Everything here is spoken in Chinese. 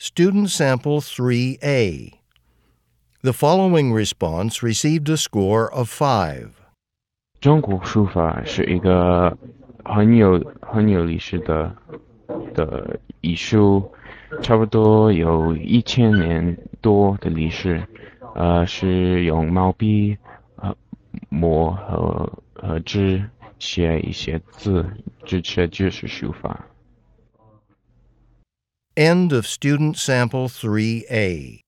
Student Sample 3A. The following response received a score of 5. 中国书法是一个很有历史的艺术，差不多有1000年多的历史。是用毛笔、墨和纸写一些字，这就是书法。 End of Student Sample 3A.